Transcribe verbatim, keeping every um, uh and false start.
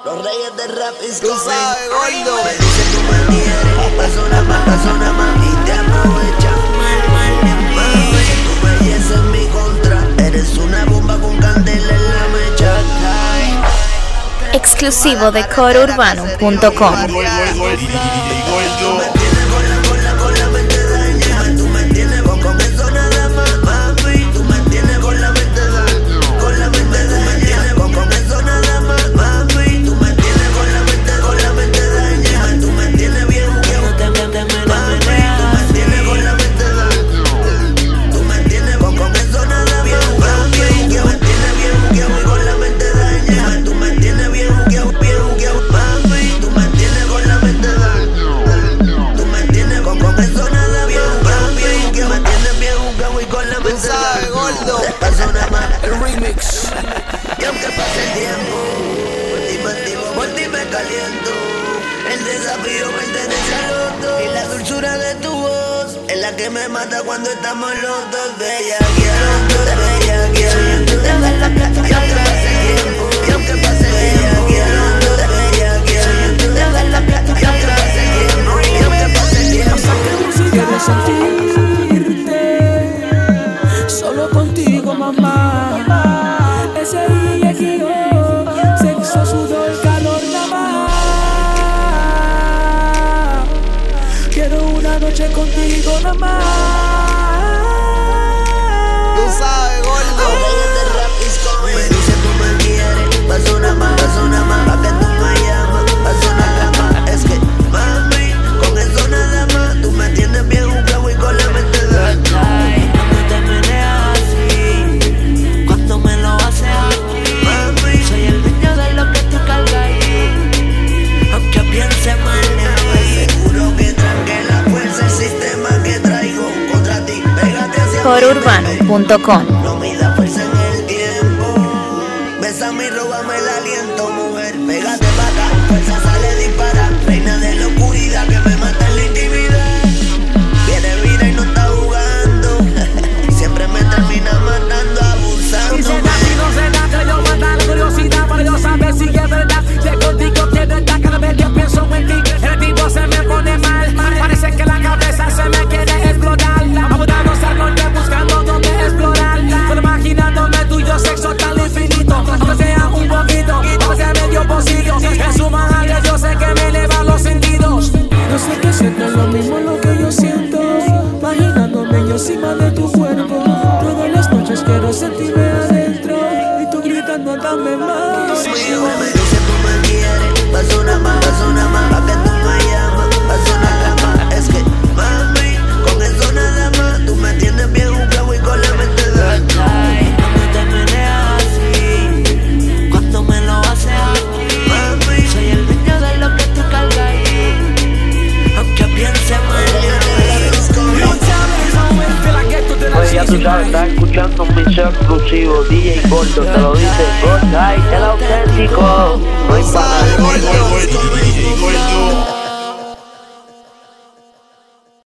Los reyes del rap is Tú sabes, gordo. Me dice tú me quieres, paso nada más, paso nada más y te aprovechas. Mal, mal de mí. Tu belleza es mi contra. Eres una bomba con candela en la mecha. Exclusivo de coro urbano punto com. Y aunque pase el tiempo, por ti me activo, por ti me caliento. El desafío pertenece al otro. Y la dulzura de tu voz es la que me mata cuando estamos los dos. Bellaqueando, bellaqueando. Y aunque pase el tiempo, y aunque pase el tiempo, bellaqueando, bellaqueando. Y aunque pase el tiempo, y aunque pase el tiempo. Quiero sentirte solo contigo, mamá. Ese día que yo, sexo, sudor, calor, nada más. Quiero una noche contigo, nada más. Tú sabes, gordo. Me dice tú me quieres, paso nada más, paso nada más, pa' que tú me llamas, paso nada más. Es que, mami, con eso nada más, tú me tienes bien jugado y con la mente de ay, no te meneas así, cuando me lo haces aquí, mami, soy el dueño de lo que tú cargas ahí, aunque piense mal de mí, seguro que tranque la fuerza el sistema que traigo contra ti, pégate hacia coro urbano punto com. no mida fuerza en el tiempo. Bésame y róbame el aliento, mujer. Pégate pa' acá, fuerza sale dispara. Reina de la oscuridad que me mata en la intimidad. Viene vida y no está jugando. Siempre me termina matando, abusando. Y se da, si no se da, que yo mata la curiosidad para yo saber si es verdad. Que contigo quiero estar cada vez que pienso en ti. El tipo se me pone mal. Parece que la cabeza se me quiere explotar. Abundamos al norte buscando donde explorar. Pero imaginándome tuyo sexo tan infinito. Aunque sea un poquito, aunque sea medio pocillo. En su manera yo sé que me elevan los sentidos. No sé qué siento, lo mismo lo que yo siento. Imaginándome yo encima de tu cuerpo. Todas las noches quiero sentirme adentro. Y tú gritando, dame más. Me dice tú me quieres, paso nada más, paso nada más, pa' que tú me llamas, paso nada más. Es que, mami, con eso nada más, tú me tienes bien jugado y con la mente de ay, no te meneas así, cuando me lo haces aquí, mami, soy el dueño de lo que tú cargas ahí, aunque piense mal de mí. Pues ya tú sabes, estás escuchando un mix exclusivo, D J Gordo, te lo dice Godhigh, el auténtico. No hay para Gordo.